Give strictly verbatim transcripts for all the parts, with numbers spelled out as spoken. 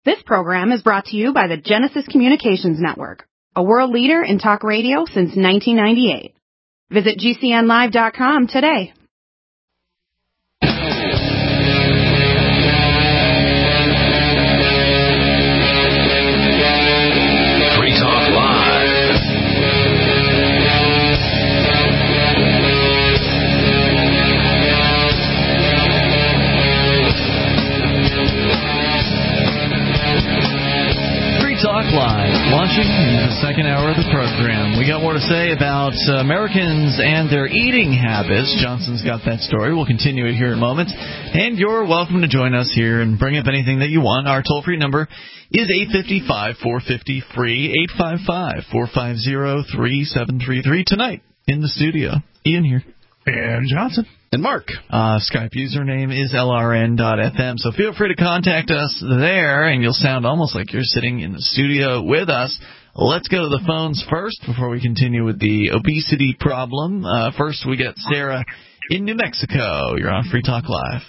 This program is brought to you by the Genesis Communications Network, a world leader in talk radio since nineteen ninety-eight. Visit G C N live dot com today. Free Talk Live. Talk Live, launching the second hour of the program. We got more to say about uh, Americans and their eating habits. Johnson's got that story. We'll continue it here in a moment. And you're welcome to join us here and bring up anything that you want. Our toll-free number is eight five five, four five zero, free, eight five five, four five zero, three seven three three. Tonight, in the studio, Ian here. And Johnson. And Mark. Uh, Skype username is L R N dot F M, so feel free to contact us there, and you'll sound almost like you're sitting in the studio with us. Let's go to the phones first before we continue with the obesity problem. Uh, first, we get Sarah in New Mexico. You're on Free Talk Live.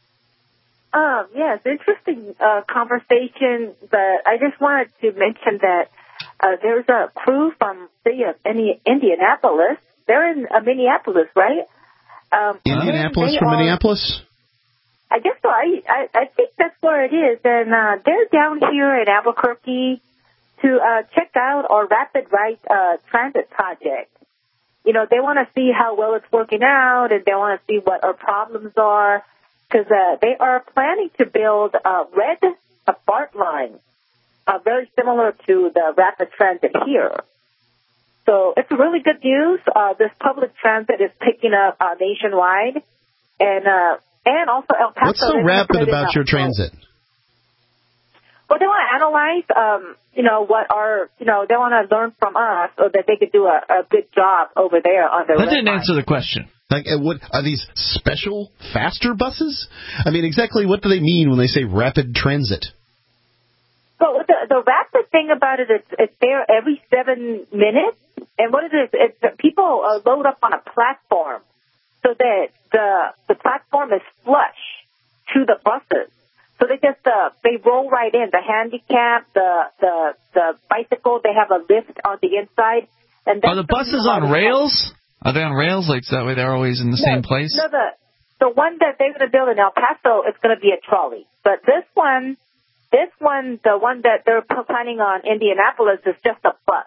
Um, yes, interesting uh, conversation, but I just wanted to mention that uh, there's a crew from the uh, Indianapolis. They're in uh, Minneapolis, right? Um, Indianapolis from are, Minneapolis? I guess so. I, I I think that's where it is. And uh, they're down here in Albuquerque to uh, check out our Rapid Ride uh, Transit project. You know, they want to see how well it's working out, and they want to see what our problems are, because uh, they are planning to build a red a BART line, uh, very similar to the Rapid Transit here. So it's really good news. Uh, this public transit is picking up uh, nationwide, and uh, and also El Paso. What's so rapid about your transit? Well, they want to analyze, um, you know, what our, you know, they want to learn from us so that they could do a, a good job over there on the. That didn't line. Answer the question. Like, what are these special, faster buses? I mean, exactly what do they mean when they say rapid transit? Well, the, the rapid thing about it is it's there every seven minutes. And what it is, it's that people uh, load up on a platform so that the the platform is flush to the buses. So they just uh, they roll right in. The handicap, the the the bicycle, they have a lift on the inside. And are the buses on rails? Are they on rails? Like that way, they're always in the no, same place. No, the the one that they're going to build in El Paso is going to be a trolley. But this one, this one, the one that they're planning on Indianapolis is just a bus.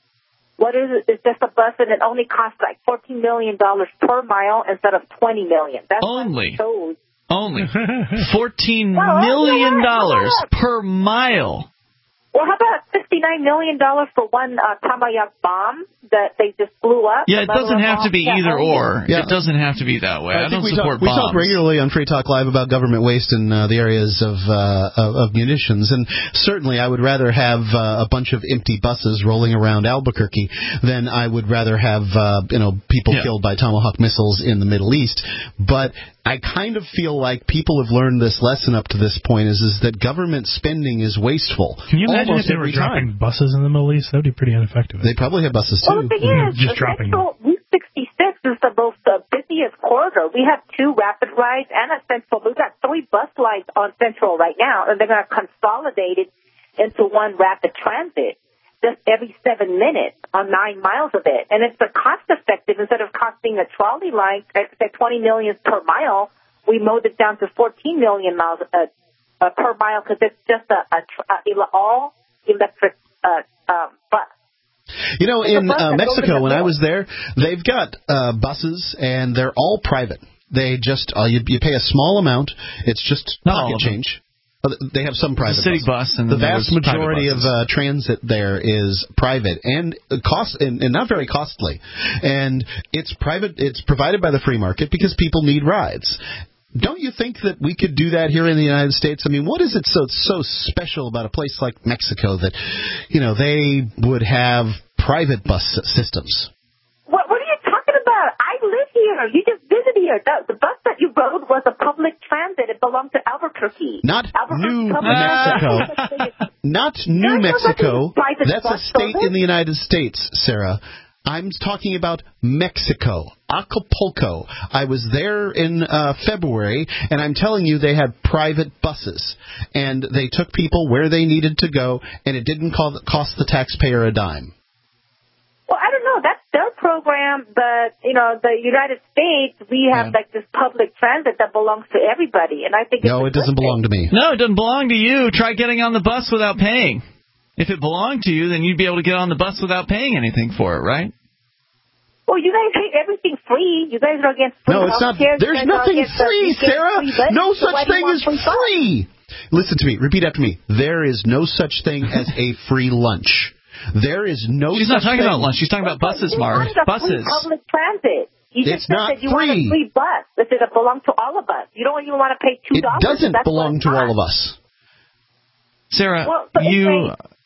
What is it? It's just a bus, and it only costs like fourteen million dollars per mile instead of twenty million dollars. That's only. Shows. Only. fourteen million dollars per mile. Well, how about fifty-nine million dollars for one uh, Tamayak bomb that they just blew up? Yeah, it doesn't have to be either or. Yeah. It doesn't have to be that way. I, I don't we support talk, bombs. We talk regularly on Free Talk Live about government waste in uh, the areas of, uh, of of munitions, and certainly I would rather have uh, a bunch of empty buses rolling around Albuquerque than I would rather have uh, you know people yeah. killed by Tomahawk missiles in the Middle East. But I kind of feel like people have learned this lesson up to this point is, is that government spending is wasteful. Can you imagine Almost if they were dropping time. buses in the Middle East? That would be pretty ineffective. They probably have buses, too. Well, the thing is, just dropping Central, Route sixty-six is the most uh, busiest corridor. We have two rapid rides and a Central. We've got three bus lines on Central right now, and they're going to consolidate it into one rapid transit just every seven minutes on nine miles of it. And it's a cost-effective. Instead of costing a trolley line at twenty million dollars per mile, we mowed it down to fourteen million miles uh, uh, per mile because it's just a, a, a all electric uh, uh, bus. You know, in uh, Mexico, when I was there, they've got uh, buses, and they're all private. They just uh, you, you pay a small amount. It's just pocket change. They have some private city buses. bus, and the vast majority of uh, transit there is private and cost and, and not very costly. And it's private. It's provided by the free market because people need rides. Don't you think that we could do that here in the United States? I mean, what is it so so special about a place like Mexico that, you know, they would have private bus systems? What, what are you talking about? I live here. You just visited here. The, the bus that you rode was a public transit. It belonged to Albuquerque. Not Albuquerque New Public Mexico. Not New Mexico. That's a state service? in the United States, Sarah. I'm talking about Mexico. Acapulco. I was there in uh, February, and I'm telling you, they had private buses, and they took people where they needed to go, and it didn't cost the taxpayer a dime. Well, I don't know. That's their program, but, you know, the United States, we have, yeah. like, this public transit that belongs to everybody, and I think it's No, it doesn't belong to me. No, it doesn't belong to you. Try getting on the bus without paying. If it belonged to you, then you'd be able to get on the bus without paying anything for it, right? Well, you guys hate everything free. You guys are against free No, it's not. healthcare. There's nothing free, the, Sarah. Free no so such thing as free. Listen to me. Repeat after me. There is no such thing as a free lunch. There is no She's such not talking thing. about lunch. She's talking about buses, Mark. Buses. Public transit. You just it's said not that you free. want a free bus. That said it belongs to all of us. You don't even want to pay two dollars. It doesn't That's belong to all of us. Sarah, well, so you...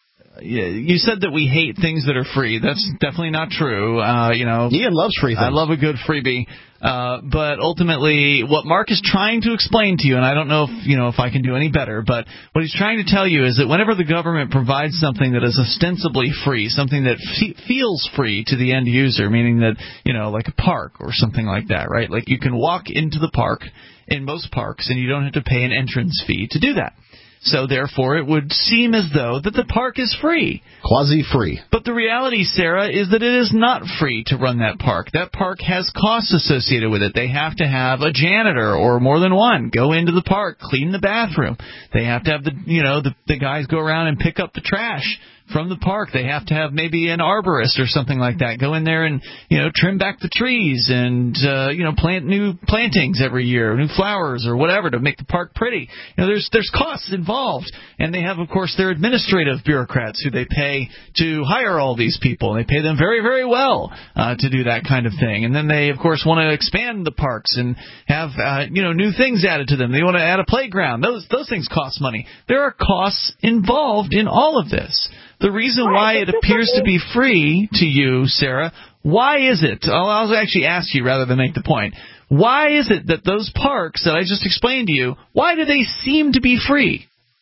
You said that we hate things that are free. That's definitely not true. Uh, you know, Ian loves free things. I love a good freebie. Uh, but ultimately, what Mark is trying to explain to you, and I don't know if you know if I can do any better, but what he's trying to tell you is that whenever the government provides something that is ostensibly free, something that fe- feels free to the end user, meaning that, you know, like a park or something like that, right? Like you can walk into the park in most parks, and you don't have to pay an entrance fee to do that. So, therefore, it would seem as though that the park is free. Quasi-free. But the reality, Sarah, is that it is not free to run that park. That park has costs associated with it. They have to have a janitor or more than one go into the park, clean the bathroom. They have to have the, you know, the, the guys go around and pick up the trash from the park. They have to have maybe an arborist or something like that go in there and, you know, trim back the trees and, uh, you know, plant new plantings every year, new flowers or whatever to make the park pretty. You know, there's there's costs involved. And they have, of course, their administrative bureaucrats who they pay to hire all these people. They pay them very, very well uh, to do that kind of thing. And then they, of course, want to expand the parks and have, uh, you know, new things added to them. They want to add a playground. Those those things cost money. There are costs involved in all of this. The reason why it appears to be free to you, Sarah, why is it? I'll, I'll actually ask you rather than make the point. Why is it that those parks that I just explained to you, why do they seem to be free?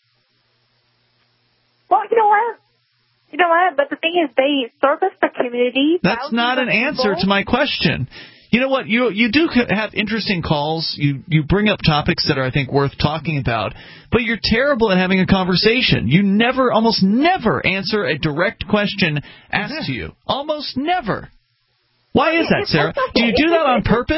Well, you know what? You know what? But the thing is, they service the community. That's not an answer to my question. You know what? You you do have interesting calls. You you bring up topics that are, I think, worth talking about. But you're terrible at having a conversation. You never, almost never answer a direct question asked to you. Almost never. Why is that, Sarah? Do you do that on purpose?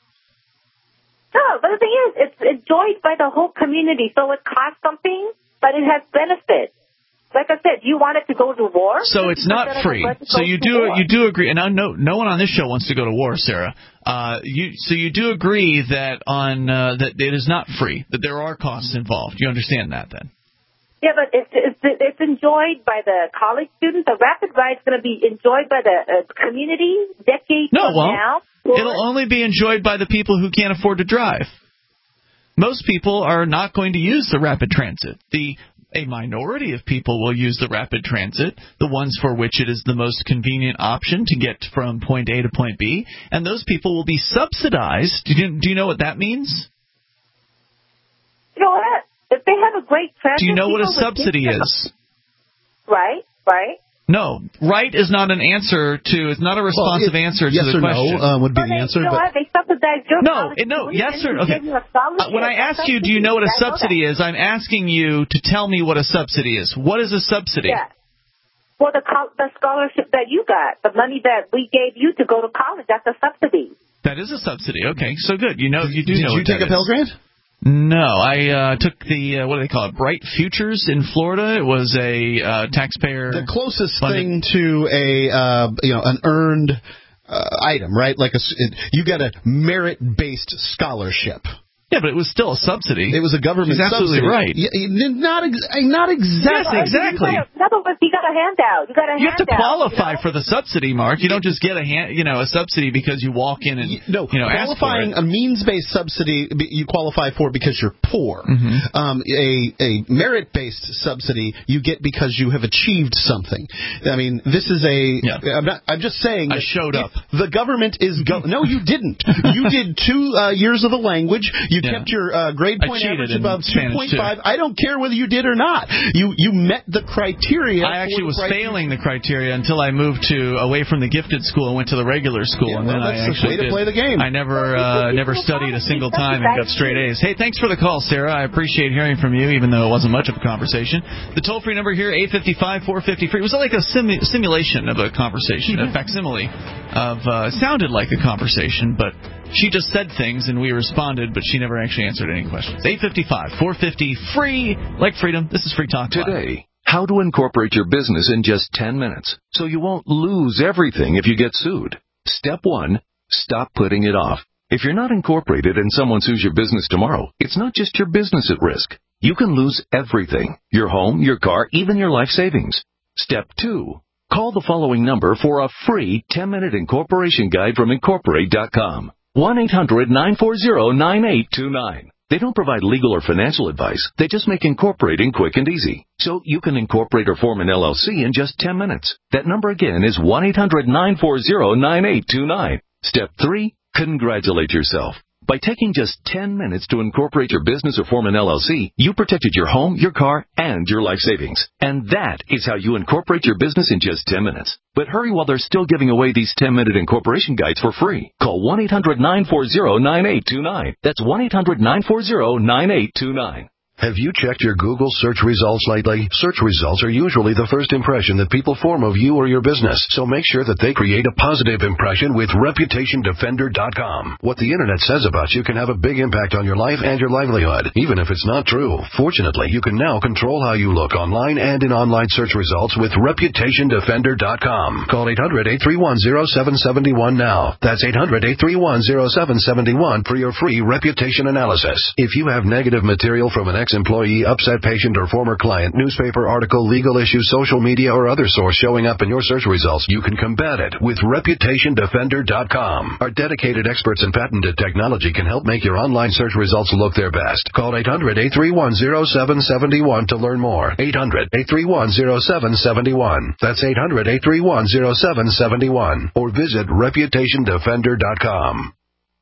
No, but the thing is, it's enjoyed by the whole community. So it costs something, but it has benefits. Like I said, you wanted to go to war. So it's not free. So you do you do agree, and I know no one on this show wants to go to war, Sarah. Uh, you so you do agree that on uh, that it is not free, that there are costs involved. You understand that then? Yeah, but it's it's, it's enjoyed by the college students. The rapid ride is going to be enjoyed by the uh, community decades no, from well, now. It'll only be enjoyed by the people who can't afford to drive. Most people are not going to use the rapid transit. The A minority of people will use the rapid transit, the ones for which it is the most convenient option to get from point A to point B, and those people will be subsidized. Do you, do you know what that means? You know what? If they have a great transit, do you know what a subsidy is? Right, right. No, right is not an answer to. It's not a responsive well, it, answer yes to the or question. No uh, would be well, the they, answer. You know but what? They subsidize your no, it, no, yes or okay. Uh, when I ask you, do you know what a subsidy is? I'm asking you to tell me what a subsidy is. What is a subsidy? Yeah. Well, the the scholarship that you got, the money that we gave you to go to college, that's a subsidy. That is a subsidy. Okay, so good. You know, you do Did know. Did you take a Pell Grant? No, I uh, took the, uh, what do they call it, Bright Futures in Florida. It was a uh, taxpayer... The closest funding. thing to a, uh, you know, an earned uh, item, right? Like a, it, you got a merit-based scholarship. Yeah, but it was still a subsidy. It was a government She's absolutely subsidy. right. Yeah, not, ex- not exactly. Yes, exactly. In other words, you got a handout. You got a You handout. have to qualify you know? for the subsidy, Mark. You don't just get a hand, you know, a subsidy because you walk in and no, you know, ask for qualifying it. a means-based subsidy you qualify for because you're poor. Mm-hmm. Um, a a merit-based subsidy you get because you have achieved something. I mean, this is a. Yeah. I'm not. I'm just saying. I showed up. The government is. Go- no, you didn't. You did two uh, years of the language. You You Yeah. kept your uh, grade I point cheated average in above two Spanish, point five. I don't care whether you did or not. You you met the criteria. I actually for was the criteria. failing the criteria until I moved to away from the gifted school and went to the regular school, Yeah, and well, then I that's the actually way to did. play the game. I never uh, never studied a single time and got straight A's. Hey, thanks for the call, Sarah. I appreciate hearing from you, even though it wasn't much of a conversation. The toll-free number here, eight five five, four five zero, free. It was like a simu- simulation of a conversation, a facsimile of uh, sounded like a conversation, but she just said things and we responded, but she never actually answered any questions. eight five five, four five zero, free, like freedom. This is Free Talk Live. Today, how to incorporate your business in just ten minutes so you won't lose everything if you get sued. Step one, stop putting it off. If you're not incorporated and someone sues your business tomorrow, it's not just your business at risk. You can lose everything, your home, your car, even your life savings. Step two, call the following number for a free ten-minute incorporation guide from Incorporate dot com. one eight hundred nine four zero nine eight two nine. They don't provide legal or financial advice. They just make incorporating quick and easy. So you can incorporate or form an L L C in just ten minutes. That number again is one eight hundred nine four zero nine eight two nine. Step three, congratulate yourself. By taking just ten minutes to incorporate your business or form an L L C, you protected your home, your car, and your life savings. And that is how you incorporate your business in just ten minutes. But hurry while they're still giving away these ten-minute incorporation guides for free. Call one eight hundred nine four zero nine eight two nine. That's one eight hundred nine four zero nine eight two nine. Have you checked your Google search results lately? Search results are usually the first impression that people form of you or your business, so make sure that they create a positive impression with Reputation Defender dot com. What the Internet says about you can have a big impact on your life and your livelihood, even if it's not true. Fortunately, you can now control how you look online and in online search results with Reputation Defender dot com. Call eight hundred eight three one zero seven seven one now. That's eight hundred eight three one zero seven seven one for your free reputation analysis. If you have negative material from an ex employee, upset patient, or former client, newspaper article, legal issue, social media, or other source showing up in your search results, you can combat it with Reputation Defender dot com. Our dedicated experts in patented technology can help make your online search results look their best. Call eight hundred eight three one zero seven seven one to learn more. eight hundred eight three one zero seven seven one. That's eight hundred eight three one zero seven seven one. Or visit Reputation Defender dot com.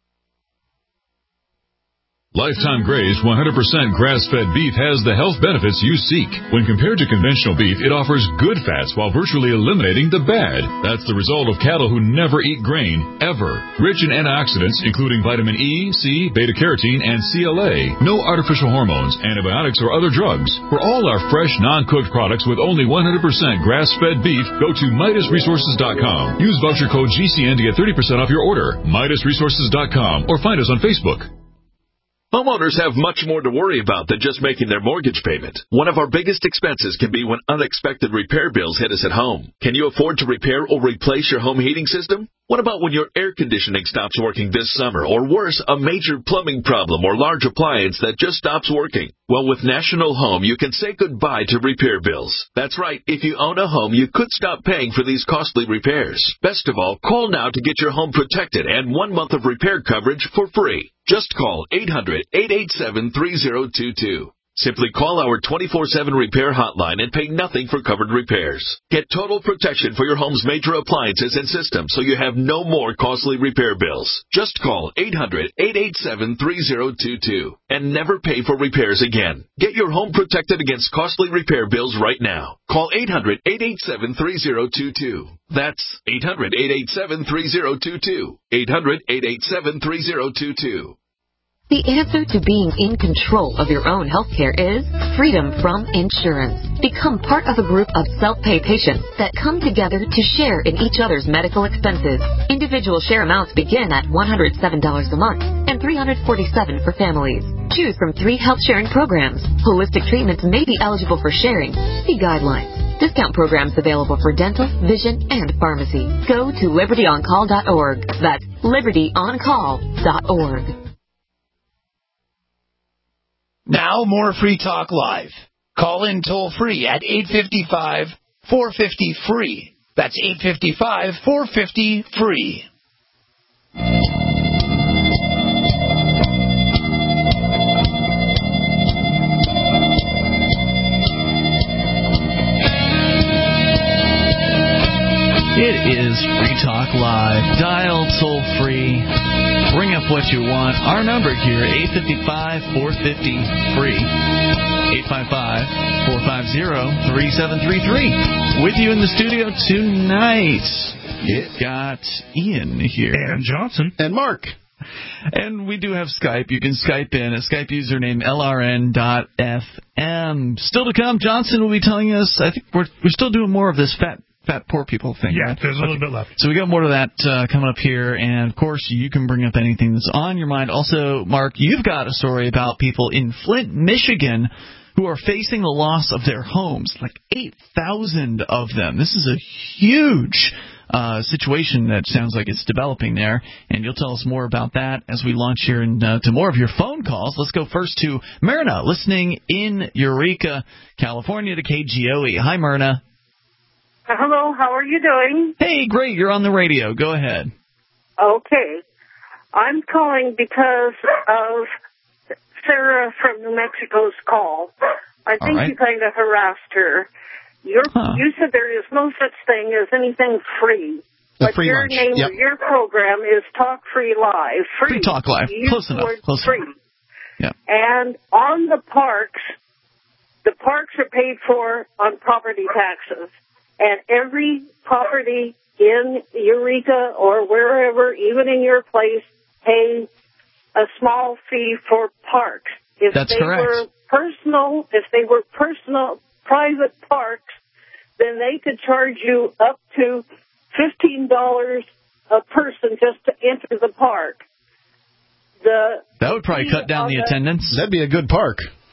Lifetime Grazed one hundred percent grass-fed beef has the health benefits you seek. When compared to conventional beef, it offers good fats while virtually eliminating the bad. That's the result of cattle who never eat grain, ever. Rich in antioxidants, including vitamin E, C, beta-carotene, and C L A. No artificial hormones, antibiotics, or other drugs. For all our fresh, non-cooked products with only one hundred percent grass-fed beef, go to Midas Resources dot com. Use voucher code G C N to get thirty percent off your order. Midas Resources dot com or find us on Facebook. Homeowners have much more to worry about than just making their mortgage payment. One of our biggest expenses can be when unexpected repair bills hit us at home. Can you afford to repair or replace your home heating system? What about when your air conditioning stops working this summer? Or worse, a major plumbing problem or large appliance that just stops working? Well, with National Home, you can say goodbye to repair bills. That's right. If you own a home, you could stop paying for these costly repairs. Best of all, call now to get your home protected and one month of repair coverage for free. Just call eight hundred eight eight seven three zero two two. Simply call our twenty-four seven repair hotline and pay nothing for covered repairs. Get total protection for your home's major appliances and systems so you have no more costly repair bills. Just call eight hundred eight eight seven three zero two two and never pay for repairs again. Get your home protected against costly repair bills right now. Call eight hundred eight eight seven three zero two two. That's eight hundred eight eight seven three zero two two. eight hundred eight eight seven three zero two two. The answer to being in control of your own healthcare is freedom from insurance. Become part of a group of self-pay patients that come together to share in each other's medical expenses. Individual share amounts begin at one hundred seven dollars a month and three hundred forty-seven dollars for families. Choose from three health sharing programs. Holistic treatments may be eligible for sharing. See guidelines. Discount programs available for dental, vision, and pharmacy. Go to liberty on call dot org. That's liberty on call dot org. Now more Free Talk Live. Call in toll free at eight five five, four five zero, free. That's eight five five, four five zero, free. It is Free Talk Live. Dial toll free. Bring up what you want. Our number here, eight five five, four five zero, free. eight five five, four five zero, three seven three three. With you in the studio tonight, you've got Ian here. And Johnson. And Mark. And we do have Skype. You can Skype in. A Skype username, L R N dot F M. Still to come, Johnson will be telling us, I think we're we're still doing more of this fat fat poor people thing. Yeah, right? there's a little okay. bit left. So we got more of that uh, coming up here. And, of course, you can bring up anything that's on your mind. Also, Mark, you've got a story about people in Flint, Michigan, who are facing the loss of their homes, like eight thousand of them. This is a huge uh, situation that sounds like it's developing there, and you'll tell us more about that as we launch here and uh, to more of your phone calls. Let's go first to Myrna, listening in Eureka, California, to K G O E. Hi, Myrna. Hello, how are you doing? Hey, great, you're on the radio. Go ahead. Okay. I'm calling because of Sarah from New Mexico's call. I think right. you kind of harassed her. Your, huh. You said there is no such thing as anything free. A but free your lunch. name Yep. of your program is Talk Free Live. Free, Free Talk Live. You use Close the enough. word Close free. enough. Yep. And on the parks, the parks are paid for on property taxes. And every property in Eureka or wherever, even in your place, pays a small fee for parks. If That's they correct. were personal, if they were personal, private parks, then they could charge you up to fifteen dollars a person just to enter the park. The That would probably cut down the the, attendance. That'd be a good park.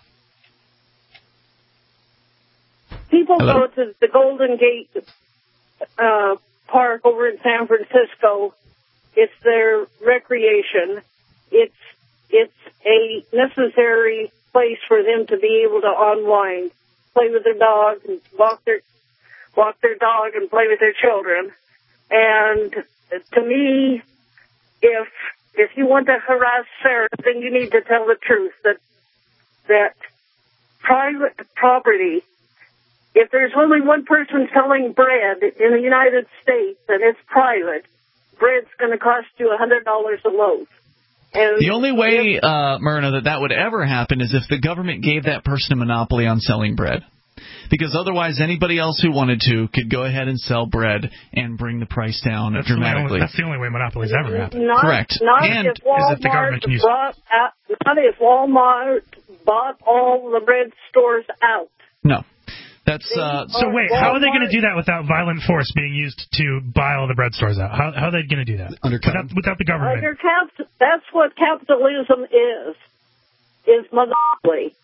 People Hello? go to the Golden Gate uh, Park over in San Francisco. It's their recreation. It's it's a necessary place for them to be able to unwind, play with their dog, and walk their walk their dog and play with their children. And to me, if if you want to harass Sarah, then you need to tell the truth that that private property. If there's only one person selling bread in the United States and it's private, bread's going to cost you one hundred dollars a loaf. And the only way, uh, Myrna, that that would ever happen is if the government gave that person a monopoly on selling bread. Because otherwise anybody else who wanted to could go ahead and sell bread and bring the price down that's dramatically. The only, that's the only way monopolies ever happen. Not, Correct. Not and if Walmart is if the government can use bought out, not if Walmart bought all the bread stores out. No. That's uh, so wait, Walmart, how are they going to do that without violent force being used to buy all the bread stores out? How, how are they going to do that? Undercut. Without, without the government. Under cap- that's what capitalism is, is monopoly.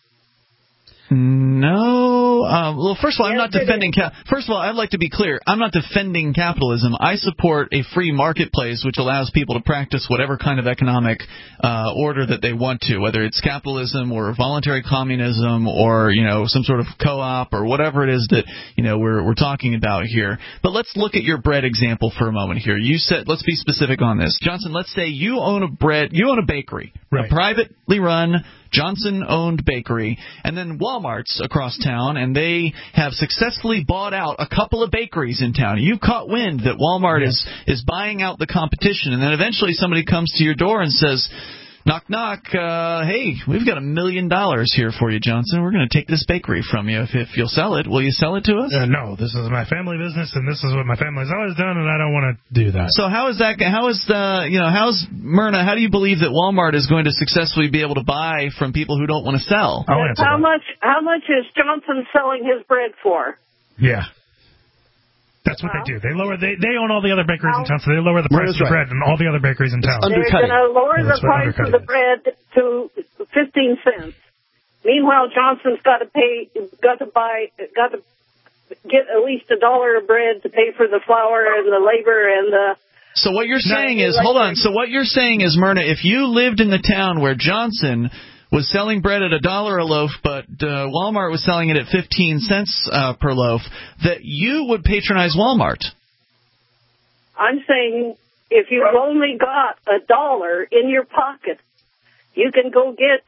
No. Um, well, first of all, I'm Yes, not defending. it is. Cap- first of all, I'd like to be clear. I'm not defending capitalism. I support a free marketplace which allows people to practice whatever kind of economic uh, order that they want to, whether it's capitalism or voluntary communism or you know some sort of co-op or whatever it is that you know we're we're talking about here. But let's look at your bread example for a moment here. You said let's be specific on this, Johnson. Let's say you own a bread, you own a bakery, right. a privately run Johnson-owned bakery, and then Walmart's across town, and they have successfully bought out a couple of bakeries in town. You caught wind that Walmart yeah. is, is buying out the competition, and then eventually somebody comes to your door and says, knock, knock, uh, hey, we've got a million dollars here for you, Johnson. We're going to take this bakery from you. If, if you'll sell it, will you sell it to us? Uh, no, this is my family business, and this is what my family's always done, and I don't want to do that. So how is that? How is the you know? How's Myrna? How do you believe that Walmart is going to successfully be able to buy from people who don't want to sell? I'll answer How that. much? How much is Johnson selling his bread for? Yeah. That's what Well, they do. They lower. They they own all the other bakeries in town, so they lower the price of the right. bread and all the other bakeries in town. They're going to lower Yeah, the that's what price of undercutting the bread to fifteen cents. Meanwhile, Johnson's got to pay, got to buy, got to get at least a dollar of bread to pay for the flour and the labor and the. So what you're saying No, is, like- hold on. So what you're saying is, Myrna, if you lived in the town where Johnson was selling bread at a dollar a loaf, but uh, Walmart was selling it at fifteen cents uh, per loaf, that you would patronize Walmart. I'm saying if you've only got a dollar in your pocket, you can go get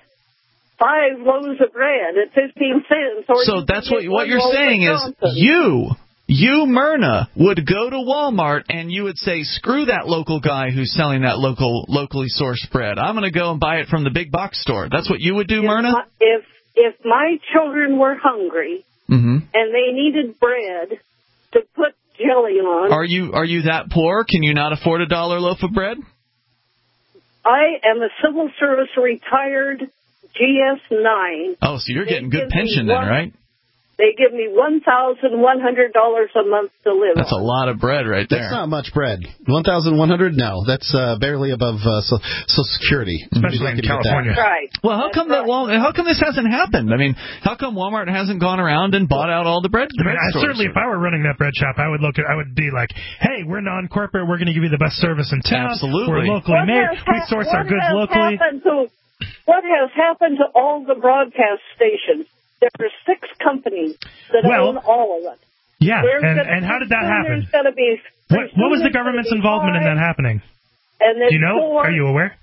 five loaves of bread at fifteen cents. Or So you that's can what get what one you're loaf saying of is Johnson. you You, Myrna, would go to Walmart and you would say, screw that local guy who's selling that local, locally sourced bread. I'm going to go and buy it from the big box store. That's what you would do, if Myrna? My, if if my children were hungry mm-hmm. and they needed bread to put jelly on. Are you are you that poor? Can you not afford a dollar loaf of bread? I am a civil service retired G S nine. Oh, so you're They getting good give me pension then, one- right? They give me one thousand one hundred dollars a month to live That's on. a lot of bread right there. That's not much bread. one thousand one hundred dollars? No, that's uh, barely above uh, so, Social Security. Especially in California. Right. Well, how That's come right. that? Well, how come this hasn't happened? I mean, how come Walmart hasn't gone around and bought out all the bread? I mean, bread I, stores? certainly, if I were running that bread shop, I would look at, I would be like, "Hey, we're non-corporate. We're going to give you the best service in town. Absolutely. We're locally What made. has We hap- source what our goods has locally." happened to, what has happened to all the broadcast stations? There are six companies that Well, own all of it. Yeah, There's and, gonna- and how did that soon happen? There's going to be. What, what was the there's government's gonna be involvement in that five, happening? And then Do you know? four, Are you aware?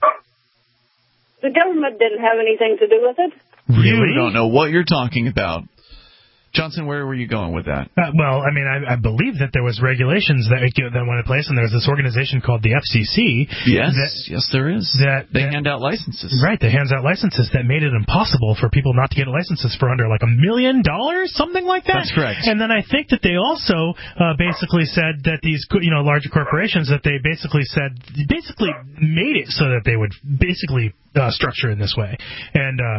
The government didn't have anything to do with it. You don't know what you're talking about. Johnson, where were you going with that? Uh, well, I mean, I, I believe that there was regulations that that went in place, and there was this organization called the F C C. Yes, that, yes, there is. That they that, hand out licenses. Right, they hands out licenses that made it impossible for people not to get licenses for under like a million dollars, something like that. That's correct. And then I think that they also uh, basically said that these, you know, larger corporations, that they basically said, basically made it so that they would basically uh, structure in this way. And, uh,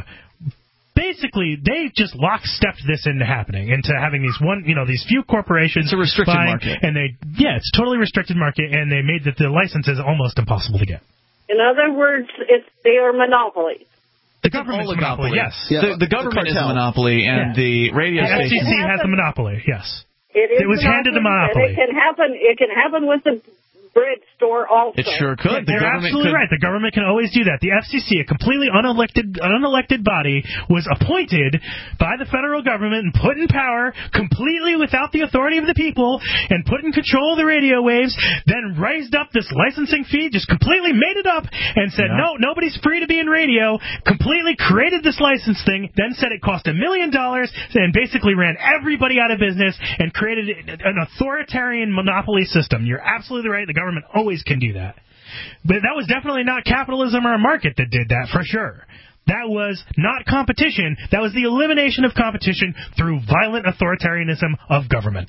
basically, they just lockstepped this into happening, into having these one, you know, these few corporations. It's a restricted buying, market. And they, yeah, it's a totally restricted market, and they made that the license is almost impossible to get. In other words, it's they are monopolies. The government's a monopoly, yes. Yeah, the, the government is a monopoly, and Yeah. the radio The F C station. C has the monopoly, yes. It, is It was handed a monopoly, and monopoly. It can happen. It can happen with the bread store also. It sure could. The You're government absolutely could. right. The government can always do that. The F C C, a completely unelected unelected body, was appointed by the federal government and put in power completely without the authority of the people and put in control of the radio waves, then raised up this licensing fee, just completely made it up and said, Yeah. no, nobody's free to be in radio, completely created this license thing, then said it cost a million dollars and basically ran everybody out of business and created an authoritarian monopoly system. You're absolutely right. The government always can do that. But that was definitely not capitalism or a market that did that, for sure. That was not competition. That was the elimination of competition through violent authoritarianism of government.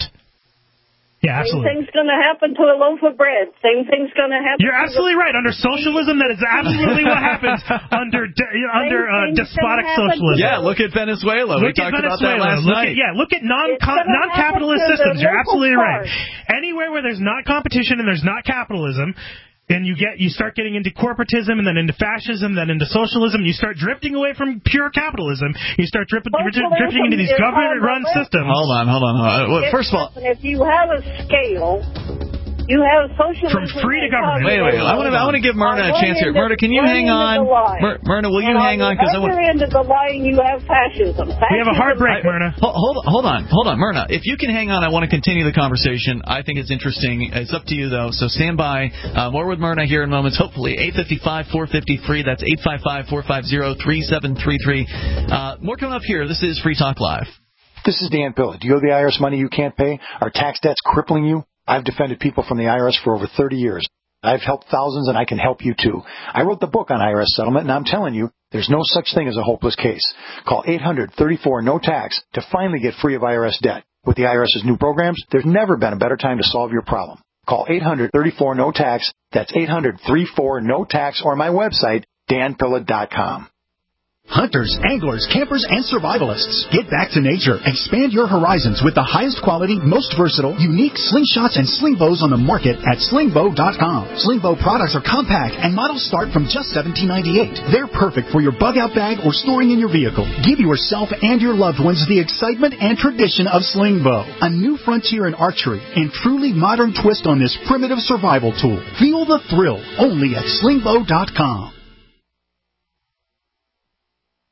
Yeah, absolutely. Same thing's going to happen to a loaf of bread. Same thing's going to happen. You're to absolutely the- right. Under socialism, that is absolutely what happens under de- under uh, thing's despotic gonna happen to socialism. Yeah, look at Venezuela. Look we talked at about Venezuela. that last look night. At, yeah, look at non It's gonna non-capitalist happen to systems. the You're local absolutely right. stars. Anywhere where there's not competition and there's not capitalism, and you get you start getting into corporatism and then into fascism, then into socialism. You start drifting away from pure capitalism. You start dripping, Socialism drifting into these is government-run horrible. systems. Hold on, hold on. Hold on. Well, If- first of all, if you have a scale, you have socialism From free to and government. wait, wait. I want to, I want to give Myrna a On one chance here. end of- Myrna, can you one hang end of on? the line. Myr- Myrna, will you And hang on? on Because I the want. other end of the line, you have fascism. fascism. We have a hard break, Myrna. Hold, hold, hold on, hold on, Myrna. If you can hang on, I want to continue the conversation. I think it's interesting. It's up to you, though. So stand by. Uh, more with Myrna here in moments. Hopefully, eight five five, four five zero, free. That's eight five five, four five zero, three seven three three. Uh, more coming up here. This is Free Talk Live. This is Dan Pilla. Do you owe the I R S money you can't pay? Are tax debts crippling you? I've defended people from the I R S for over thirty years. I've helped thousands, and I can help you, too. I wrote the book on I R S settlement, and I'm telling you, there's no such thing as a hopeless case. Call eight hundred, thirty-four, no tax to finally get free of I R S debt. With the IRS's new programs, there's never been a better time to solve your problem. Call eight hundred, thirty-four, no tax. That's eight hundred, thirty-four, no tax, or my website, dan pilla dot com. Hunters, anglers, campers, and survivalists. Get back to nature. Expand your horizons with the highest quality, most versatile, unique slingshots and sling bows on the market at sling bow dot com. Sling bow products are compact and models start from just seventeen ninety-eight. They're perfect for your bug out bag or storing in your vehicle. Give yourself and your loved ones the excitement and tradition of sling bow. A new frontier in archery and truly modern twist on this primitive survival tool. Feel the thrill only at sling bow dot com.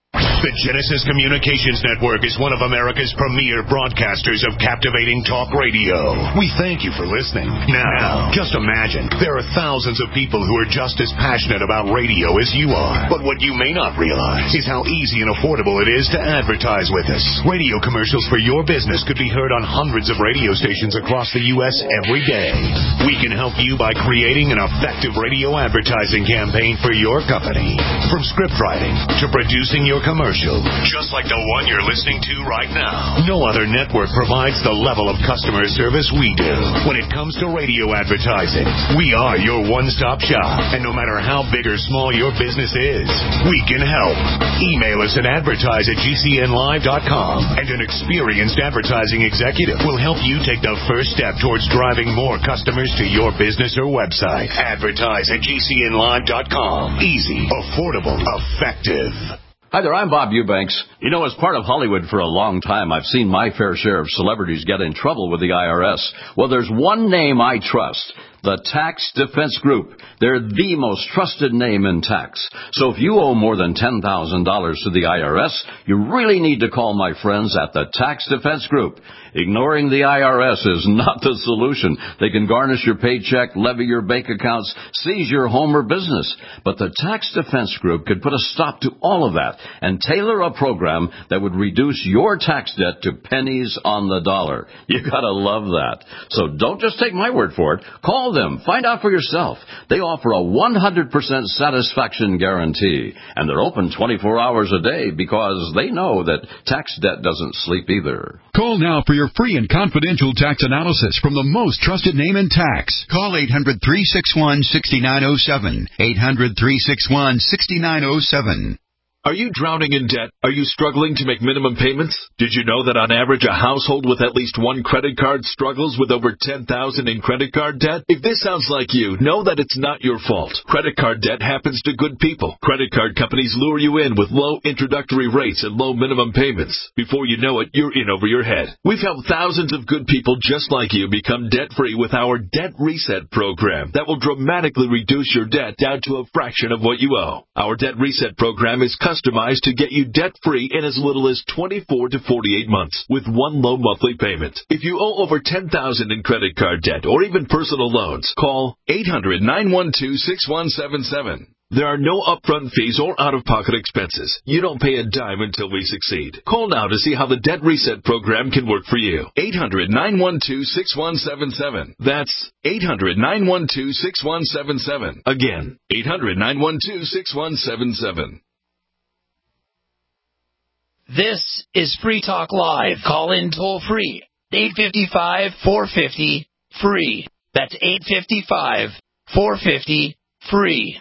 The Genesis Communications Network is one of America's premier broadcasters of captivating talk radio. We thank you for listening. Now, just imagine, there are thousands of people who are just as passionate about radio as you are. But what you may not realize is how easy and affordable it is to advertise with us. Radio commercials for your business could be heard on hundreds of radio stations across the U S every day. We can help you by creating an effective radio advertising campaign for your company. From script writing to producing your commercial, just like the one you're listening to right now. No other network provides the level of customer service we do. When it comes to radio advertising, we are your one-stop shop. And no matter how big or small your business is, we can help. Email us at advertise at G C N live dot com, and an experienced advertising executive will help you take the first step towards driving more customers to your business or website. Advertise at G C N live dot com. Easy, affordable, effective. Hi there, I'm Bob Eubanks. You know, as part of Hollywood for a long time, I've seen my fair share of celebrities get in trouble with the I R S. Well, there's one name I trust. The Tax Defense Group. They're the most trusted name in tax. So if you owe more than ten thousand dollars to the I R S, you really need to call my friends at the Tax Defense Group. Ignoring the I R S is not the solution. They can garnish your paycheck, levy your bank accounts, seize your home or business. But the Tax Defense Group could put a stop to all of that and tailor a program that would reduce your tax debt to pennies on the dollar. You gotta love that. So don't just take my word for it. Call them. Find out for yourself. They offer a one hundred percent satisfaction guarantee, and they're open twenty-four hours a day because they know that tax debt doesn't sleep either. Call now for your free and confidential tax analysis from the most trusted name in tax. Call eight hundred, three six one, six nine zero seven. eight hundred, three six one, six nine zero seven. Are you drowning in debt? Are you struggling to make minimum payments? Did you know that on average a household with at least one credit card struggles with over ten thousand dollars in credit card debt? If this sounds like you, know that it's not your fault. Credit card debt happens to good people. Credit card companies lure you in with low introductory rates and low minimum payments. Before you know it, you're in over your head. We've helped thousands of good people just like you become debt-free with our Debt Reset program that will dramatically reduce your debt down to a fraction of what you owe. Our Debt Reset program is customized to get you debt-free in as little as twenty-four to forty-eight months with one low monthly payment. If you owe over ten thousand dollars in credit card debt or even personal loans, call eight hundred, nine one two, six one seven seven. There are no upfront fees or out-of-pocket expenses. You don't pay a dime until we succeed. Call now to see how the Debt Reset program can work for you. eight hundred, nine one two, six one seven seven. That's eight hundred, nine one two, six one seven seven. Again, eight hundred, nine one two, six one seven seven. This is Free Talk Live. Call in toll free. eight five five, four five zero, free. That's eight five five, four five zero, free.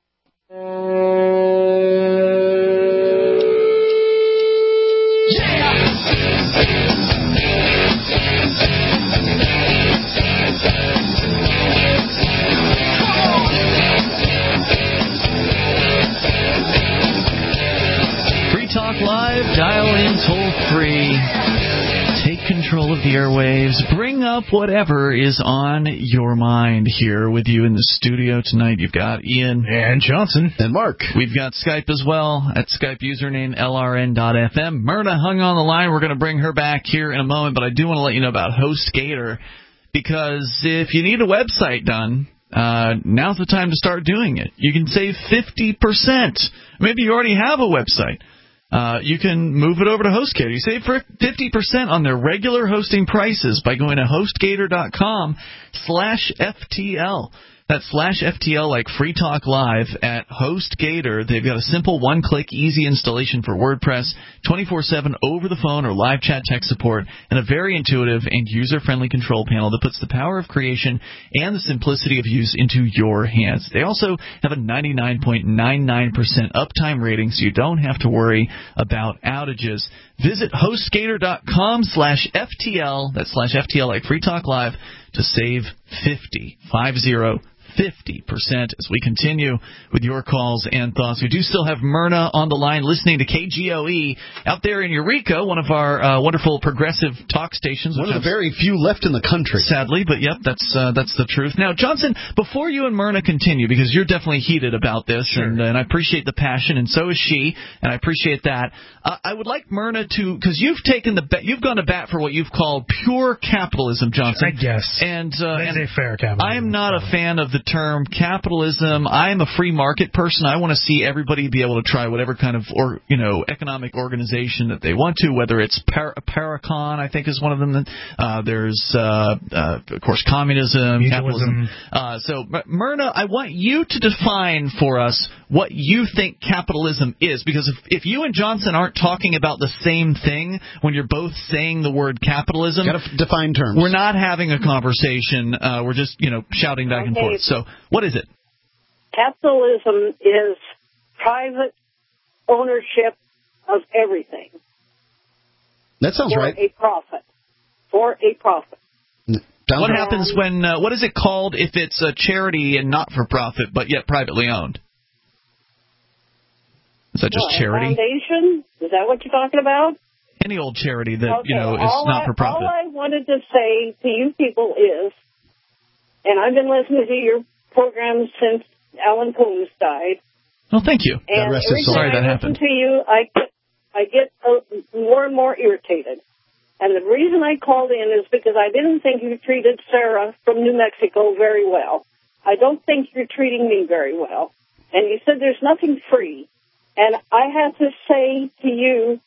Talk Live, dial in toll free, take control of the airwaves, bring up whatever is on your mind. Here with you in the studio tonight, you've got Ian and Johnson and Mark. We've got Skype as well at Skype username L R N dot F M. Myrna hung on the line. We're going to bring her back here in a moment, but I do want to let you know about HostGator, because if you need a website done, Uh, now's the time to start doing it. You can save fifty percent. Maybe you already have a website. Uh, you can move it over to HostGator. You save for fifty percent on their regular hosting prices by going to HostGator dot com slash F T L. That's slash F T L like Free Talk Live at HostGator. They've got a simple one-click, easy installation for WordPress, twenty-four seven over the phone or live chat tech support, and a very intuitive and user-friendly control panel that puts the power of creation and the simplicity of use into your hands. They also have a ninety-nine point nine nine percent uptime rating, so you don't have to worry about outages. Visit HostGator dot com slash F T L, that's slash F T L like Free Talk Live, to save fifty, five zero, fifty percent as we continue with your calls and thoughts. We do still have Myrna on the line listening to K G O E out there in Eureka, one of our uh, wonderful progressive talk stations. One of the very few left in the country. Sadly, but yep, that's uh, that's the truth. Now, Johnson, before you and Myrna continue, because you're definitely heated about this, sure. and, and I appreciate the passion, and so is she, and I appreciate that. Uh, I would like Myrna to, because you've taken the ba- you've gone to bat for what you've called pure capitalism, Johnson. I guess. And, uh, and a fair capitalism. I am not a fan of the term capitalism. I am a free market person. I want to see everybody be able to try whatever kind of or you know economic organization that they want to, whether it's Par- Paracon, I think is one of them. Uh, there's, uh, uh, of course, communism, Mutualism. capitalism. Uh, so, Myrna, I want you to define for us what you think capitalism is, because if, if you and Johnson aren't talking about the same thing when you're both saying the word capitalism, got to f- define terms. We're not having a conversation. Uh, we're just, you know, shouting back and Okay. forth. So, what is it? Capitalism is private ownership of everything. That sounds for right. For a profit. For a profit. Sounds what right. happens when, uh, what is it called if it's a charity and not for profit, but yet privately owned? Is that just What, charity? A foundation? Is that what you're talking about? Any old charity that, okay. you know, is all not I, for profit. All I wanted to say to you people is, and I've been listening to your program since Alan Coombs died. Well, thank you. And God rest every his soul. time Sorry that I happened. listen to you, I get, I get uh, more and more irritated. And the reason I called in is because I didn't think you treated Sarah from New Mexico very well. I don't think you're treating me very well. And you said there's nothing free. And I have to say to you,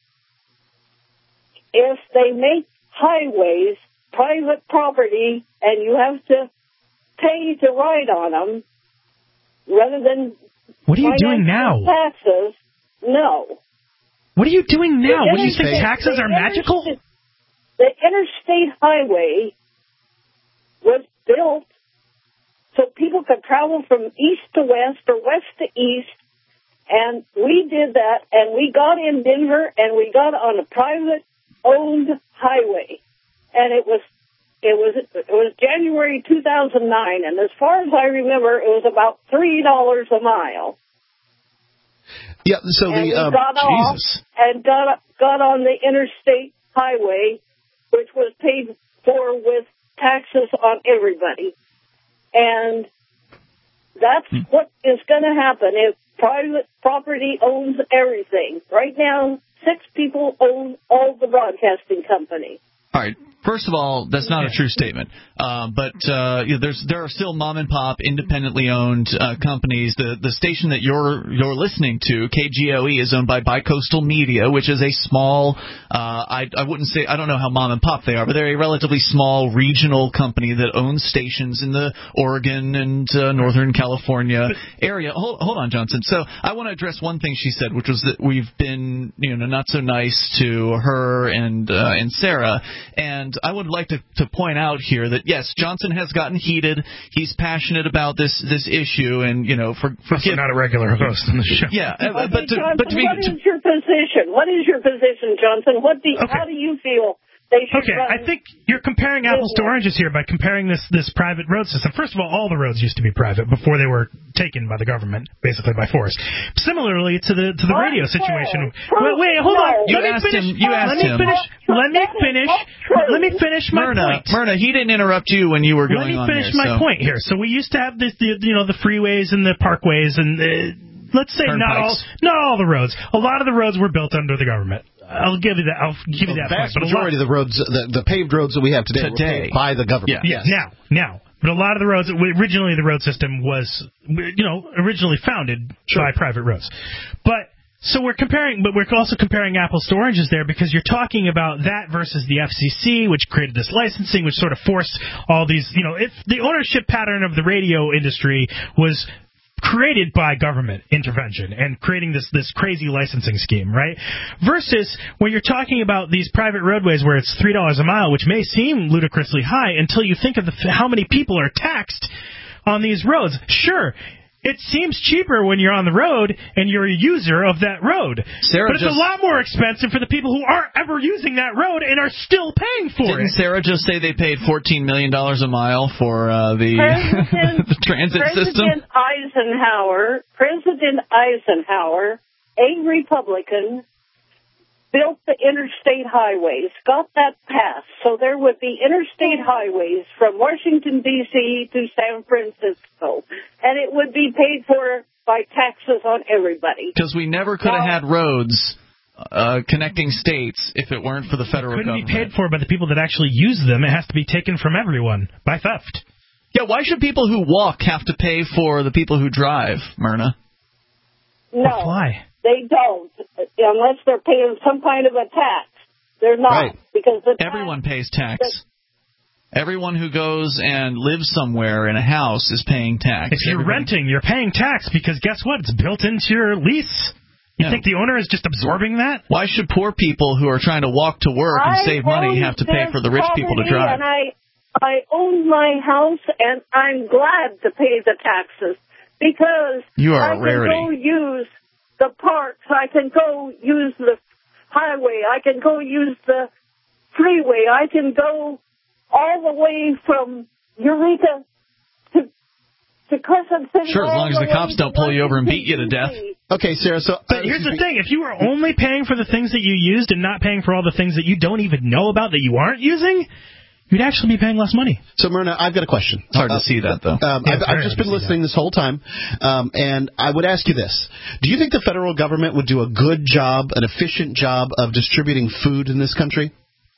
if they make highways private property and you have to pay to ride on them rather than what are you doing now? Taxes, no. What are you doing now? The What do you think taxes are magical? The interstate highway was built so people could travel from east to west or west to east, and we did that, and we got in Denver, and we got on a private-owned highway, and it was it was it was January two thousand nine, and as far as I remember, it was about three dollars a mile. Yeah, so and the we um, got off Jesus. and got got on the interstate highway, which was paid for with taxes on everybody. And that's hmm. what is going to happen if private property owns everything. Right now, six people own all the broadcasting company. All right. First of all, that's not a true statement. Uh, but uh, you know, there's there are still mom and pop, independently owned uh, companies. The the station that you're you're listening to, K G O E, is owned by Bicoastal Media, which is a small. Uh, I I wouldn't say I don't know how mom and pop they are, but they're a relatively small regional company that owns stations in the Oregon and uh, Northern California area. Hold hold on, Johnson. So I want to address one thing she said, which was that we've been you know not so nice to her and uh, and Sarah. And I would like to, to point out here that, yes, Johnson has gotten heated. He's passionate about this this issue, and, you know, for, forgive... not a regular host on the show. Yeah, okay, but, to, Johnson, but to be... what is your position? What is your position, Johnson? What do, okay. How do you feel they should Okay, run I think you're comparing apples to oranges here by comparing this, this private road system. First of all, all the roads used to be private before they were taken by the government, basically by force. Similarly to the to the what? radio situation. Wait, wait, hold no. on. You Let me asked finish. him. You asked let me him. finish. Let me finish. Let me finish my Myrna, point. Myrna, he didn't interrupt you when you were going on Let me finish there, my so. point here. So we used to have this, the, you know, the freeways and the parkways and uh, let's say not all, not all the roads. A lot of the roads were built under the government. I'll give you that. I'll give you the that vast point. But majority of the roads, the, the paved roads that we have today, today. were paved by the government. Yeah. Yes. Now, now, but a lot of the roads, originally the road system was, you know, originally founded sure. by private roads. But so we're comparing, but we're also comparing apples to oranges there because you're talking about that versus the F C C, which created this licensing, which sort of forced all these, you know, if the ownership pattern of the radio industry was created by government intervention and creating this this crazy licensing scheme, right? Versus when you're talking about these private roadways where it's three dollars a mile, which may seem ludicrously high until you think of the, how many people are taxed on these roads. Sure, it seems cheaper when you're on the road and you're a user of that road. Sarah but it's just, a lot more expensive for the people who aren't ever using that road and are still paying for didn't it. Didn't Sarah just say they paid fourteen million dollars a mile for uh, the, the transit President system? President Eisenhower, President Eisenhower, a Republican, built the interstate highways, got that passed, so there would be interstate highways from Washington, D C to San Francisco, and it would be paid for by taxes on everybody. Because we never could have had roads uh, connecting states if it weren't for the federal Couldn't government. Couldn't be paid for by the people that actually use them. It has to be taken from everyone by theft. Yeah, why should people who walk have to pay for the people who drive, Myrna? No. Why? They don't, unless they're paying some kind of a tax. They're not. Right. Because the Everyone tax, pays tax. Everyone who goes and lives somewhere in a house is paying tax. If you're Everybody... renting, you're paying tax because guess what? It's built into your lease. You yeah. think the owner is just absorbing that? Why should poor people who are trying to walk to work and I save money have to pay for the rich people to drive? And I, I own my house, and I'm glad to pay the taxes because you are I a rarity. can go use the parks, I can go use the highway, I can go use the freeway, I can go all the way from Eureka to to Crescent City. Sure, as long as the cops don't pull you over and beat you to death. Okay, Sarah, so... But here's the thing. If you were only paying for the things that you used and not paying for all the things that you don't even know about that you aren't using, you'd actually be paying less money. So, Myrna, I've got a question. It's hard uh, to see that, though. Um, yeah, I've, I've just been listening this whole time, um, and I would ask you this. Do you think the federal government would do a good job, an efficient job of distributing food in this country?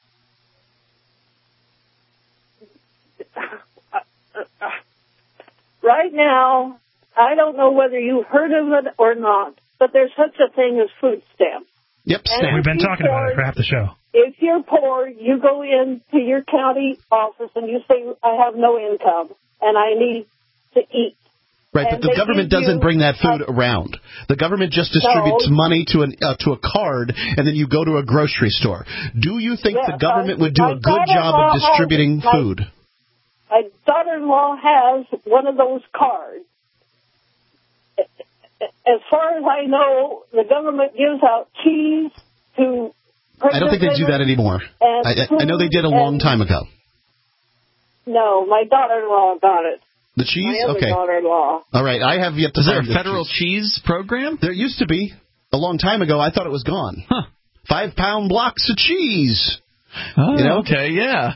Right now, I don't know whether you've heard of it or not, but there's such a thing as food stamps. Yep, stamps. We've been talking poor, about it for half the show. If you're poor, you go in to your county office and you say, I have no income and I need to eat. Right, and but the government doesn't bring that food a, around. The government just distributes no, money to an uh, to a card, and then you go to a grocery store. Do you think yes, the government I, would do a good job of distributing has, food? My, my daughter-in-law has one of those cards. As far as I know, the government gives out cheese to... I don't think they do that anymore. I, I know they did a long time ago. No, my daughter-in-law got it. The cheese? My other okay. daughter-in-law. All right, I have yet to Is there find a federal cheese. cheese program? There used to be. A long time ago, I thought it was gone. Huh. Five-pound blocks of cheese. Oh, you know? okay, yeah.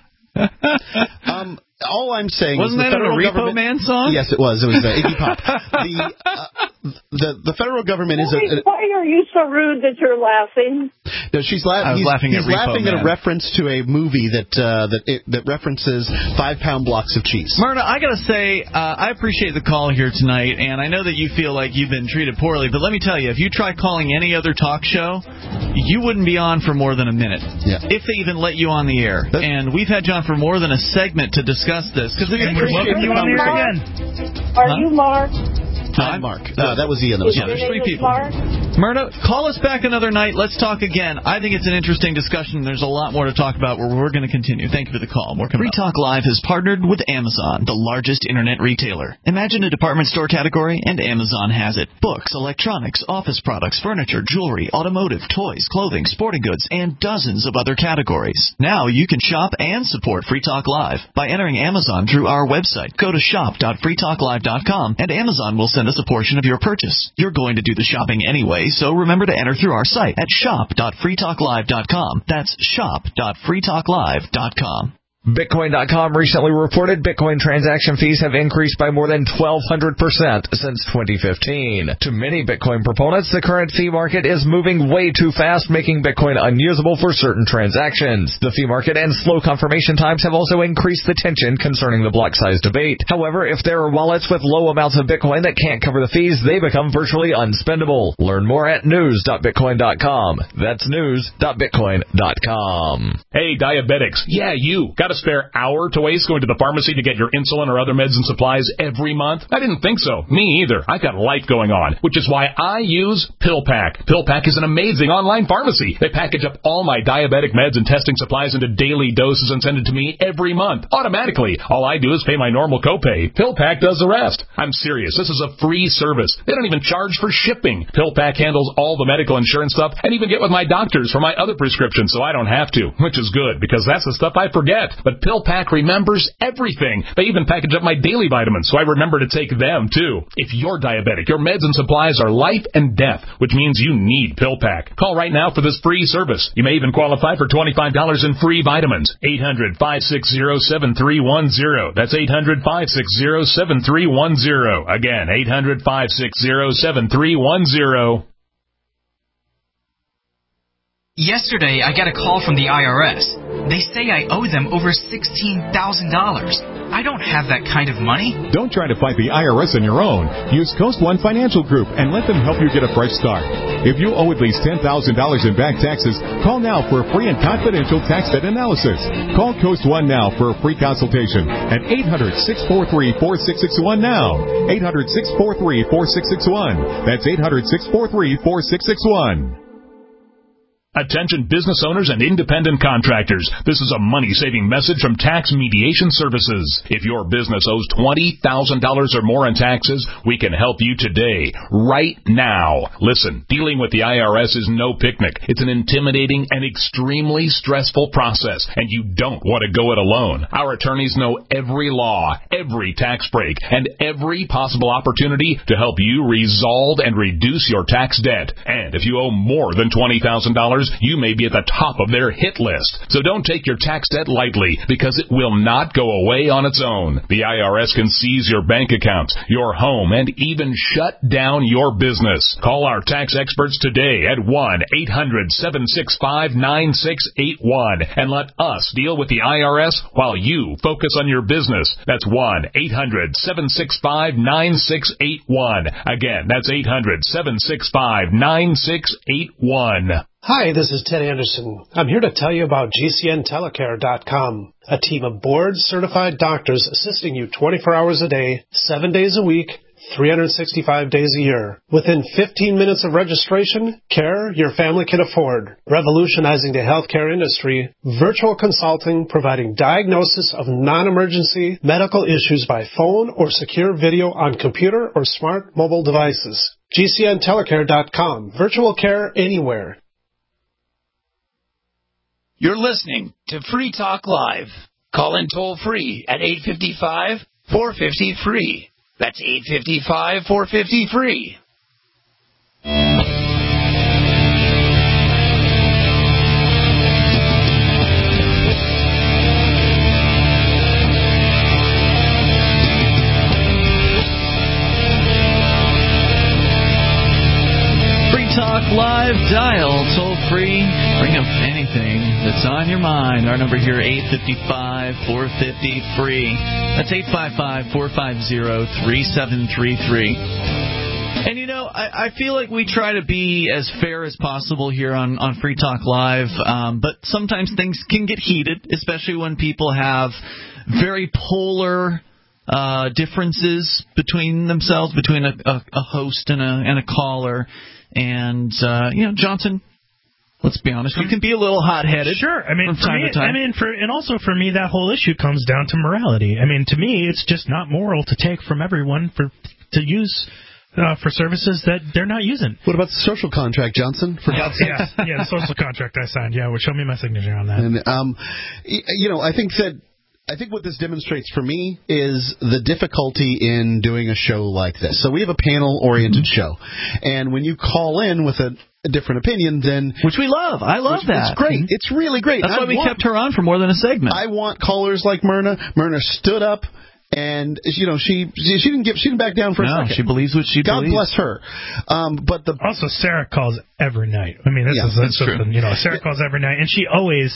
um, all I'm saying Wasn't is the that federal a Repo government... Man song? Yes, it was. It was uh, Iggy Pop. the, uh, the the federal government is a... Why are you so rude that you're laughing? No, she's la- I was he's, laughing he's at Repo laughing Man. at a reference to a movie that uh, that it, that references five-pound blocks of cheese. Myrna, I got to say, uh, I appreciate the call here tonight, and I know that you feel like you've been treated poorly, but let me tell you, if you try calling any other talk show, you wouldn't be on for more than a minute, yeah. if they even let you on the air. That's, and we've had you on for more than a segment to discuss this. Because we we're welcome you on the air again. Are huh? you Mark? I'm Mark. Uh, that was Ian. That was yeah, there's three people. Mark? Myrna, call us back another night. Let's talk again. I think it's an interesting discussion. There's a lot more to talk about where we're going to continue. Thank you for the call. More coming Free Talk Live has partnered with Amazon, the largest internet retailer. Imagine a department store category, and Amazon has it. Books, electronics, office products, furniture, jewelry, automotive, toys, clothing, sporting goods, and dozens of other categories. Now you can shop and support Free Talk Live by entering Amazon through our website. Go to shop dot free talk live dot com, and Amazon will send us a portion of your purchase. You're going to do the shopping anyway, so remember to enter through our site at shop dot free talk live dot com. That's shop dot free talk live dot com. Bitcoin dot com recently reported Bitcoin transaction fees have increased by more than twelve hundred percent since twenty fifteen. To many Bitcoin proponents, the current fee market is moving way too fast, making Bitcoin unusable for certain transactions. The fee market and slow confirmation times have also increased the tension concerning the block size debate. However, if there are wallets with low amounts of Bitcoin that can't cover the fees, they become virtually unspendable. Learn more at news dot bitcoin dot com. That's news dot bitcoin dot com. Hey, diabetics. Yeah, you. Got a a spare hour to waste going to the pharmacy to get your insulin or other meds and supplies every month? I didn't think so. Me either. I've got life going on, which is why I use PillPack. PillPack is an amazing online pharmacy. They package up all my diabetic meds and testing supplies into daily doses and send it to me every month, automatically. All I do is pay my normal copay. PillPack does the rest. I'm serious. This is a free service. They don't even charge for shipping. PillPack handles all the medical insurance stuff and even get with my doctors for my other prescriptions so I don't have to, which is good because that's the stuff I forget. But PillPack remembers everything. They even package up my daily vitamins so I remember to take them too. If you're diabetic, your meds and supplies are life and death, which means you need PillPack. Call right now for this free service. You may even qualify for twenty-five dollars in free vitamins. eight hundred, five six zero, seven three one zero. That's eight hundred, five six zero, seven three one zero. Again, eight hundred, five six zero, seven three one zero. Yesterday, I got a call from the I R S. They say I owe them over sixteen thousand dollars. I don't have that kind of money. Don't try to fight the I R S on your own. Use Coast One Financial Group and let them help you get a fresh start. If you owe at least ten thousand dollars in back taxes, call now for a free and confidential tax debt analysis. Call Coast One now for a free consultation at eight hundred, six four three, four six six one now. eight hundred, six four three, four six six one. That's eight hundred, six four three, four six six one. Attention business owners and independent contractors. This is a money-saving message from Tax Mediation Services. If your business owes twenty thousand dollars or more in taxes, we can help you today, right now. Listen, dealing with the I R S is no picnic. It's an intimidating and extremely stressful process, and you don't want to go it alone. Our attorneys know every law, every tax break, and every possible opportunity to help you resolve and reduce your tax debt. And if you owe more than twenty thousand dollars, you may be at the top of their hit list. So don't take your tax debt lightly, because it will not go away on its own. The I R S can seize your bank accounts, your home, and even shut down your business. Call our tax experts today at one eight hundred, seven six five, nine six eight one and let us deal with the I R S while you focus on your business. That's one eight hundred, seven six five, nine six eight one. Again, that's eight hundred, seven six five, nine six eight one. Hi, this is Ted Anderson. I'm here to tell you about G C N telecare dot com, a team of board-certified doctors assisting you twenty-four hours a day, seven days a week, three hundred sixty-five days a year. Within fifteen minutes of registration, care your family can afford. Revolutionizing the healthcare industry, virtual consulting providing diagnosis of non-emergency medical issues by phone or secure video on computer or smart mobile devices. G C N telecare dot com. Virtual care anywhere. You're listening to Free Talk Live. Call in toll free at eight five five, four five zero, free. That's eight five five, four five zero, free. Talk Live, dial toll free. Bring up anything that's on your mind. Our number here, eight five five, four five zero, free. That's eight five five, four five zero, three seven three three. And, you know, I, I feel like we try to be as fair as possible here on, on Free Talk Live, um, but sometimes things can get heated, especially when people have very polar uh, differences between themselves, between a, a, a host and a, and a caller. And, uh, you know, Johnson, let's be honest, you can be a little hot-headed. Sure. I mean, from for time me, to time. I mean, for, and also for me, that whole issue comes down to morality. I mean, to me, it's just not moral to take from everyone for to use uh, for services that they're not using. What about the social contract, Johnson? For God's sake. Yeah, yeah, the social contract I signed. Yeah, well, show me my signature on that. And, um, you know, I think that I think what this demonstrates for me is the difficulty in doing a show like this. So we have a panel-oriented mm-hmm. show, and when you call in with a, a different opinion, then which we love, I love which, that. It's great. Mm-hmm. It's really great. That's I why we want, kept her on for more than a segment. I want callers like Myrna. Myrna stood up. And you know she she didn't give she didn't back down for a no, second. She believes what she God believes. bless her. Um, but the also Sarah calls every night. I mean, this yeah, is that's something, you know. Sarah calls every night, and she always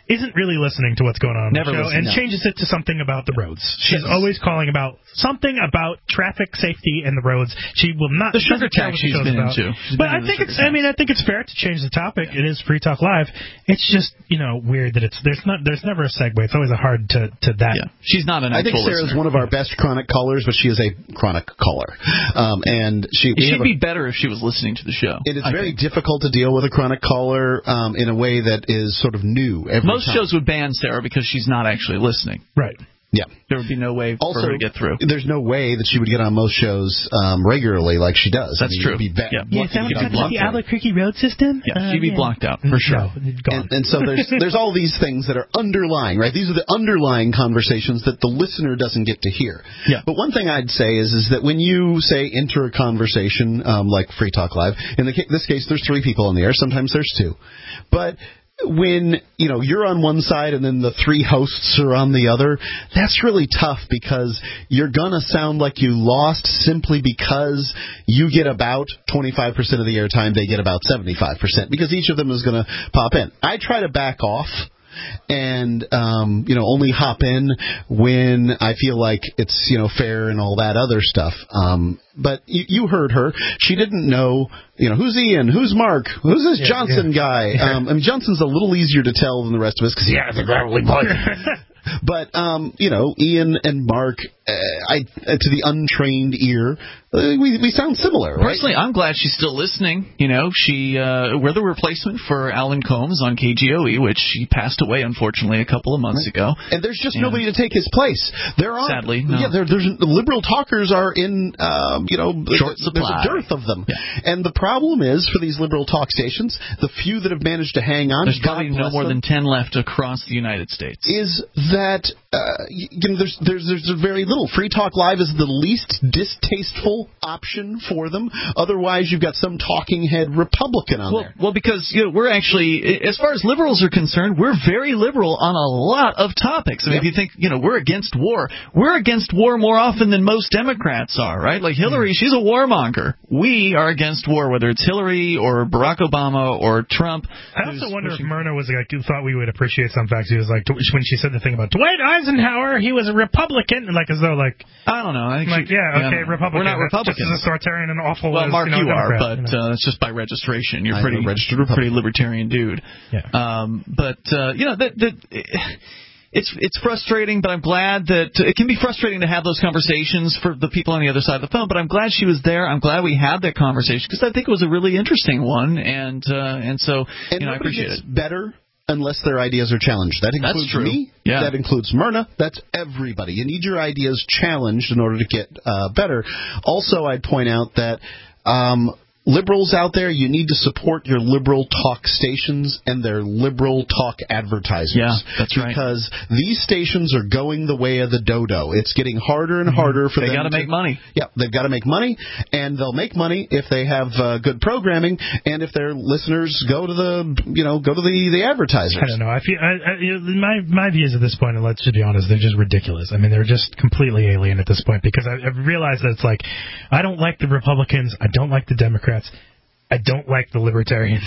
isn't really listening to what's going on on Never the show listen, and no. changes it to something about the roads. She's always calling about something about traffic safety and the roads. She will not. The sugar doesn't care tax what the she's show's been about. into. She's But been I into think the it's. sugar I mean, I think it's fair to change the topic. It is Free Talk Live. It's just you know weird that it's there's not there's never a segue. It's always a hard to to that. Yeah. She's not an I think actual Sarah's listener. one of our best chronic callers, but she is a chronic caller, um, and she. we She'd have a- be better if she was listening to the show. It is I very think. difficult to deal with a chronic caller um, in a way that is sort of new every Most time. shows would ban Sarah because she's not actually listening. Right. Yeah. There would be no way Also, for her to get through. There's no way that she would get on most shows um, regularly like she does. That's I mean, true. you'd be ba- Yeah. Yeah, lucky is that to what get on talks about the blocked. Albuquerque road system? Yeah, Uh, she'd be yeah. blocked out for sure. No, gone. And, and so there's there's all these things that are underlying, right? These are the underlying conversations that the listener doesn't get to hear. Yeah. But one thing I'd say is is that when you say enter a conversation um, like Free Talk Live, in the, ca- this case there's three people on the air. Sometimes there's two, but when you know you're on one side and then the three hosts are on the other, that's really tough because you're gonna sound like you lost simply because you get about twenty-five percent of the airtime, they get about seventy-five percent because each of them is gonna pop in. I try to back off and um, you know only hop in when I feel like it's you know fair and all that other stuff. Um, but you, you heard her; she didn't know you know who's Ian, who's Mark, who's this Yeah, Johnson yeah. guy. Um, I mean Johnson's a little easier to tell than the rest of us because he has a gravelly voice. But um, you know, Ian and Mark, uh, I uh, to the untrained ear, uh, we we sound similar, right? Personally, I'm glad she's still listening. You know, she uh, we're the replacement for Alan Combs on K G O E, which he passed away unfortunately a couple of months ago. And there's just Yeah. nobody to take his place. There are Sadly, no. yeah, there, there's liberal talkers are in um, you know Short there's supply. a dearth of them. Yeah. And the problem is for these liberal talk stations, the few that have managed to hang on, There's God probably no bless more them, than ten left across the United States. is that uh, you know there's there's there's very little. Free Talk Live is the least distasteful option for them. Otherwise, you've got some talking head Republican on Well, there. well, because you know, we're actually, as far as liberals are concerned, we're very liberal on a lot of topics. I mean, Yep. if you think, you know, we're against war, we're against war more often than most Democrats are, right? Like Hillary, she's a warmonger. We are against war, whether it's Hillary or Barack Obama or Trump. I also who's wonder pushing- if Myrna was like thought we would appreciate some facts. He was like when she said the thing about Dwight Eisenhower, he was a Republican, and like as though like I don't know. I think like she- yeah, okay, no. Republican. We're not That's Republicans. Just as authoritarian and awful Well, as Mark, you, know, you are, Democrat, but you know. uh, it's just by registration. You're I'm pretty a registered pretty Republican. libertarian dude. Yeah. Um, but uh, you know that that. It's it's frustrating, but I'm glad that it can be frustrating to have those conversations for the people on the other side of the phone. But I'm glad she was there. I'm glad we had that conversation because I think it was a really interesting one, and uh, and so And you know I nobody appreciate gets it. better unless their ideas are challenged. That That's includes true. me. Yeah. That includes Myrna. That's everybody. You need your ideas challenged in order to get uh, better. Also, I'd point out that um, liberals out there, you need to support your liberal talk stations and their liberal talk advertisers. Yeah, that's right. Because these stations are going the way of the dodo. It's getting harder and harder for They them got to make money. Yeah, they've got to make money, and they'll make money if they have uh, good programming and if their listeners go to the, you know, go to the, the advertisers. I don't know. I feel I, I, you know, my my views at this point, and let's just be honest, they're just ridiculous. I mean, they're just completely alien at this point because I, I've realized that it's like I don't like the Republicans, I don't like the Democrats, I don't like the Libertarians.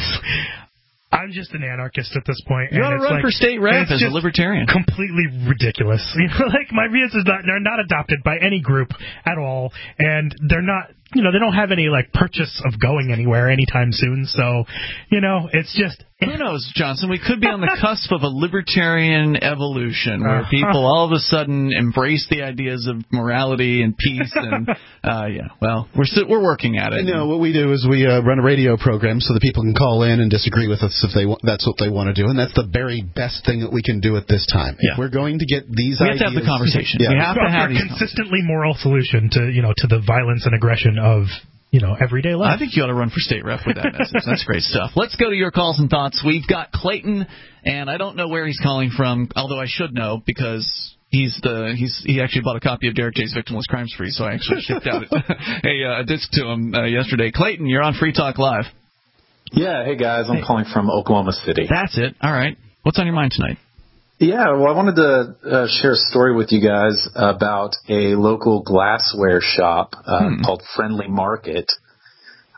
I'm just an anarchist at this point. You and ought to it's run like, for state rep it's as a just libertarian. Completely ridiculous. You know, like my views are not, they're not adopted by any group at all, and they're not. You know, they don't have any like purchase of going anywhere anytime soon. So, you know, it's just. Who knows, Johnson? We could be on the cusp of a libertarian evolution where Uh-huh. people all of a sudden embrace the ideas of morality and peace. And uh, yeah, well, we're still, we're working at it. No, what we do is we uh, run a radio program so that people can call in and disagree with us if they want, that's what they want to do, and that's the very best thing that we can do at this time. Yeah. If we're going to get these We have ideas, to have the conversation. Yeah. We have to have a these consistently moral solution to you know to the violence and aggression of you know everyday life. I think you ought to run for state rep with that message. That's great stuff. Let's go to your calls and thoughts. We've got Clayton, and I don't know where he's calling from, although I should know because he's the he's he actually bought a copy of Derek J's Victimless Crimes Free, so I actually shipped out a, uh, a disc to him uh, yesterday. Clayton, you're on Free Talk Live. Yeah, hey guys, I'm Hey. calling from Oklahoma City. That's it. All right. What's on your mind tonight? Yeah, well, I wanted to uh, share a story with you guys about a local glassware shop uh, Hmm. called Friendly Market.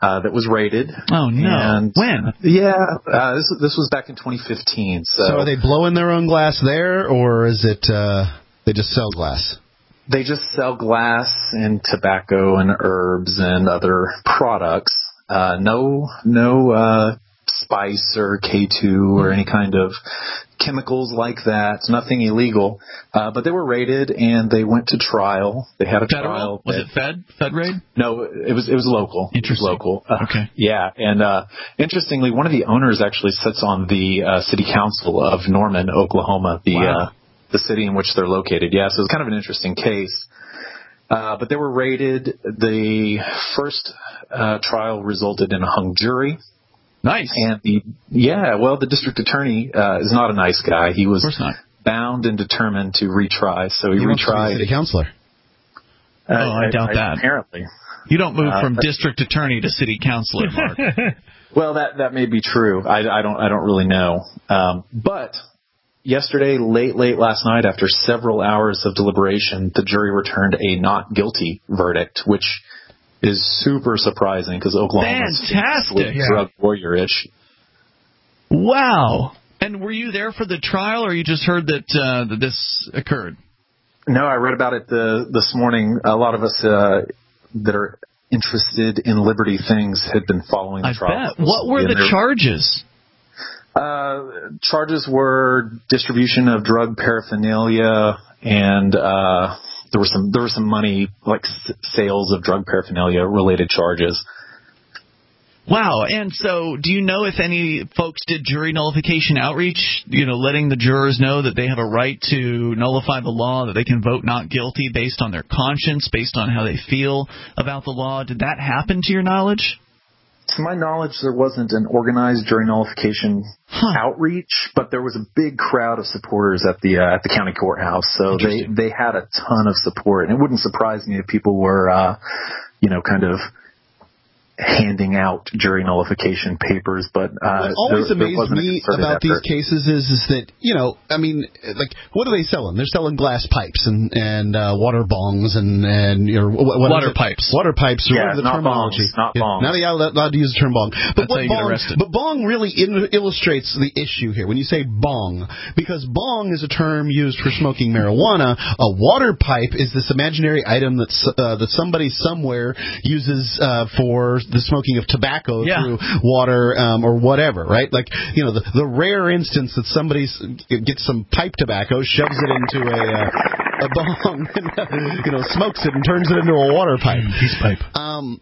uh, that was raided. Oh, no. And, when? Yeah, uh, this, this was back in twenty fifteen. So, so are they blowing their own glass there, or is it uh, they just sell glass? They just sell glass and tobacco and herbs and other products. Uh, no, no uh, spice or K two or any kind of chemicals like that. It's nothing illegal. Uh, but they were raided and they went to trial. They had a Federal? trial. Was it Fed? Fed raid? No, it was it was local. Interesting. It was local. Uh, okay. Yeah, and uh, interestingly, one of the owners actually sits on the uh, city council of Norman, Oklahoma. The wow. uh, the city in which they're located. Yeah, so it's kind of an interesting case. Uh, but they were raided. The first uh, trial resulted in a hung jury. Nice. And the yeah, well, the district attorney uh, is not a nice guy. He was of course not. bound and determined to retry. So he, he retried. Wants to be city councilor. Uh, oh, I, I doubt I, that. Apparently, you don't move uh, from district attorney to city councilor, Mark. Well, that that may be true. I, I don't I don't really know. Um, but yesterday, late late last night, after several hours of deliberation, the jury returned a not guilty verdict, which is super surprising because Oklahoma is fantastic, drug warrior-ish. Wow! And were you there for the trial, or you just heard that uh, that this occurred? No, I read about it the, this morning. A lot of us uh, that are interested in liberty things had been following the I trial. bet. What were the there, charges? Uh, charges were distribution of drug paraphernalia, and uh, there was some there was some money, like s- sales of drug paraphernalia related charges. Wow. And so do you know if any folks did jury nullification outreach, you know, letting the jurors know that they have a right to nullify the law, that they can vote not guilty based on their conscience, based on how they feel about the law? Did that happen to your knowledge? To my knowledge, there wasn't an organized jury nullification huh. outreach, but there was a big crowd of supporters at the uh, at the county courthouse. So they, they had a ton of support. And it wouldn't surprise me if people were, uh, you know, kind of handing out jury nullification papers, but uh, what always there, amazed there me about effort. these cases is is that, you know, I mean, like, what are they selling? They're selling glass pipes and and uh, water bongs and and you know, what, what water pipes, water pipes, or yeah, whatever the not terminology. Bongs, not yeah, bongs. Now they're allowed, allowed to use the term bong, but That's what how you bong, get arrested. But bong really in, illustrates the issue here when you say bong, because bong is a term used for smoking marijuana. A water pipe is this imaginary item that uh, that somebody somewhere uses uh, for the smoking of tobacco. Tobacco yeah. through water um, or whatever, right? Like, you know, the, the rare instance that somebody gets some pipe tobacco, shoves it into a uh, a bong, and, you know, smokes it and turns it into a water pipe. Peace pipe. Um,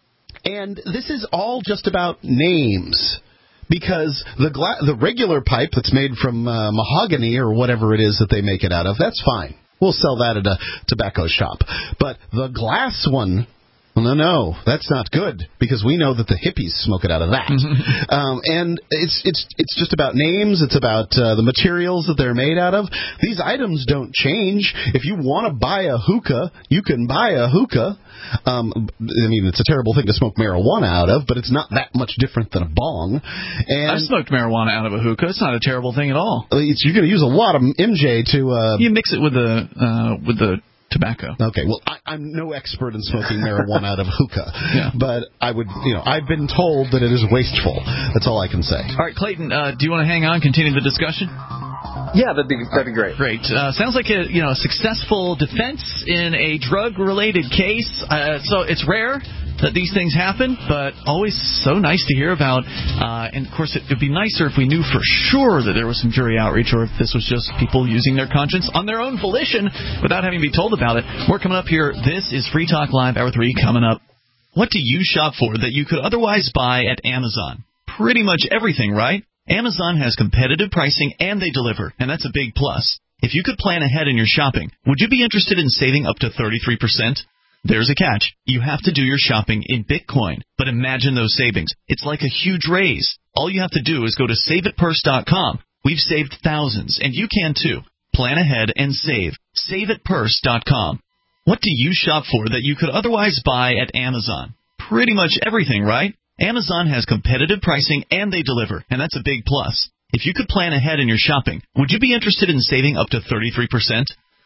and this is all just about names. Because the gla- the regular pipe that's made from uh, mahogany or whatever it is that they make it out of, that's fine. We'll sell that at a tobacco shop. But the glass one, no, no, that's not good, because we know that the hippies smoke it out of that. um, and it's it's it's just about names. It's about uh, the materials that they're made out of. These items don't change. If you want to buy a hookah, you can buy a hookah. Um, I mean, it's a terrible thing to smoke marijuana out of, but it's not that much different than a bong. And I've smoked marijuana out of a hookah. It's not a terrible thing at all. It's, you're going to use a lot of M J to... Uh, you mix it with the uh, with the... tobacco. Okay, well, I, I'm no expert in smoking marijuana out of hookah, yeah. but I would, you know, I've been told that it is wasteful. That's all I can say. All right, Clayton, uh, do you want to hang on, continue the discussion? Yeah, that'd be that'd be great. Great. Uh, sounds like a you know successful defense in a drug-related case. Uh, so it's rare that these things happen, but always so nice to hear about. Uh, and, of course, it would be nicer if we knew for sure that there was some jury outreach, or if this was just people using their conscience on their own volition without having to be told about it. More coming up here. This is Free Talk Live, Hour three, coming up. What do you shop for that you could otherwise buy at Amazon? Pretty much everything, right? Amazon has competitive pricing, and they deliver, and that's a big plus. If you could plan ahead in your shopping, would you be interested in saving up to thirty-three percent? There's a catch. You have to do your shopping in Bitcoin. But imagine those savings. It's like a huge raise. All you have to do is go to save it purse dot com. We've saved thousands, and you can too. Plan ahead and save. save it purse dot com. What do you shop for that you could otherwise buy at Amazon? Pretty much everything, right? Amazon has competitive pricing, and they deliver, and that's a big plus. If you could plan ahead in your shopping, would you be interested in saving up to thirty-three percent?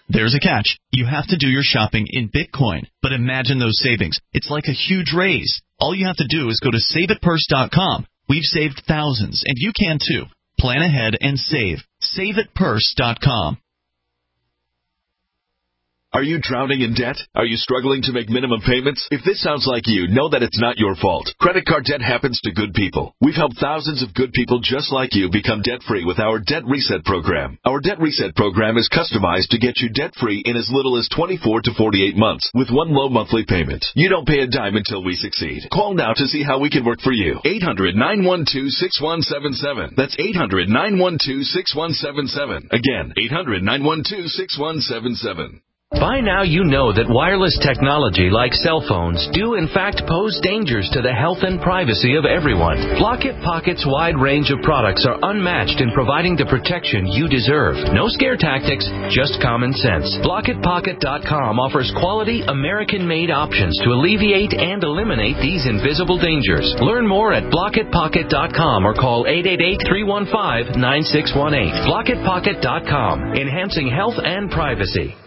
There's a catch. You have to do your shopping in Bitcoin. But imagine those savings. It's like a huge raise. All you have to do is go to save it purse dot com. We've saved thousands, and you can too. Plan ahead and save. save it purse dot com. Are you drowning in debt? Are you struggling to make minimum payments? If this sounds like you, know that it's not your fault. Credit card debt happens to good people. We've helped thousands of good people just like you become debt-free with our Debt Reset program. Our Debt Reset program is customized to get you debt-free in as little as twenty-four to forty-eight months with one low monthly payment. You don't pay a dime until we succeed. Call now to see how we can work for you. eight hundred, nine one two, six one seven seven. That's eight hundred, nine one two, six one seven seven. Again, eight hundred, nine one two, six one seven seven. By now you know that wireless technology like cell phones do in fact pose dangers to the health and privacy of everyone. Blockit Pocket's wide range of products are unmatched in providing the protection you deserve. No scare tactics, just common sense. Blockit Pocket dot com offers quality American-made options to alleviate and eliminate these invisible dangers. Learn more at Blockit Pocket dot com or call eight eight eight, three one five, nine six one eight. Blockit Pocket dot com, enhancing health and privacy.